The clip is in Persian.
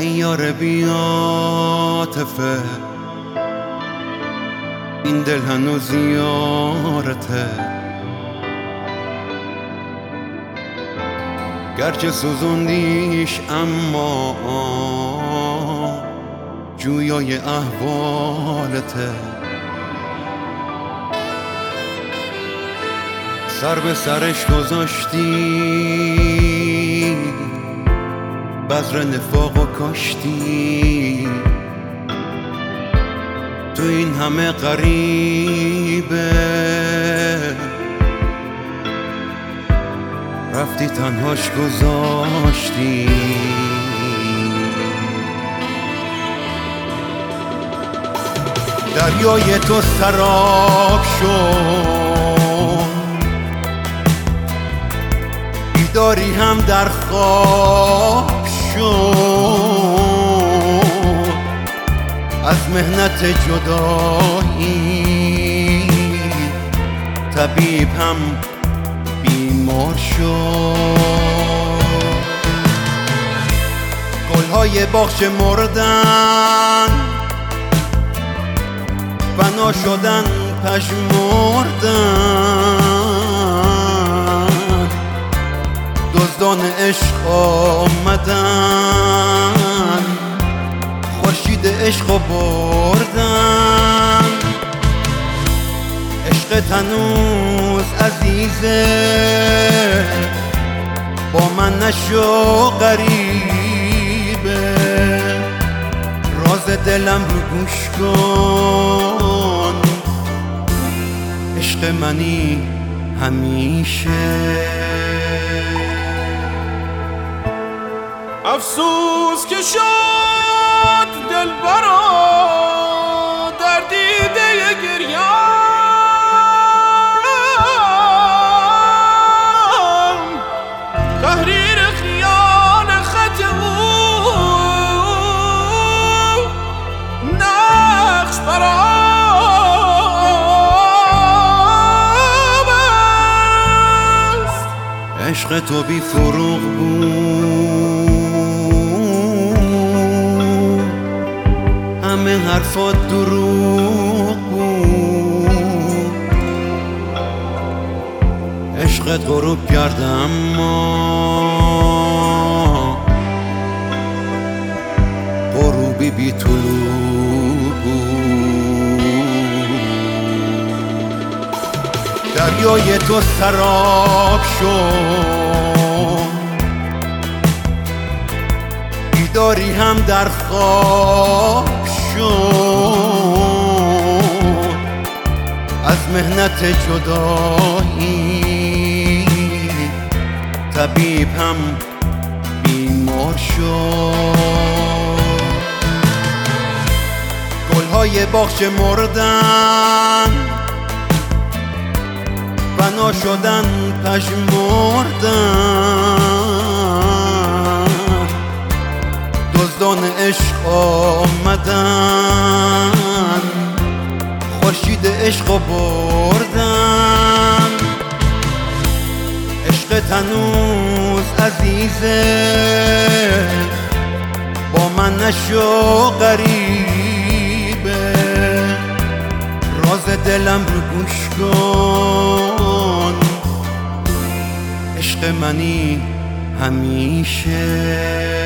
ای یار بی‌عاطفه، این دل هنوز یارته، گرچه سوزوندیش اما جویای احوالته. سر به سرش گذاشتی، بذر نفاق و کاشتی، تو این همه غریبه رفتی تنهاش گذاشتی. دریای تو سراب شد، بیداری هم در خواب شد، از محنت جدایی طبیب هم بیمار شد. گلهای باغچه مردن، بنا شدن پژمردن، دزدان عشق آمدن، خورشید عشق بردن. عشق هنوز عزیزه، با من نشو غریبه، راز دلم رو گوش کن، عشق منی همیشه. افسوس که شد دلبرا در دیده گریه‌ام، تحریر خیال خط او نقش برام است. عشق تو بی فروغ بود، همه حرفات دروغ بود. عشقت غروب کرد اما غروبی بی طلوع بود. دریای تو سراب شد، بیداری هم در خواب شد، از محنت جدایی طبیب هم بیمار شد. گلهای باغچه مردن، بنا شدن پژمردن، دزدان عشق آمدن، خورشید عشق بردن. عشق هنوز عزیزه، با من نشو غریبه، راز دلم رو گوش کن، عشق منی همیشه.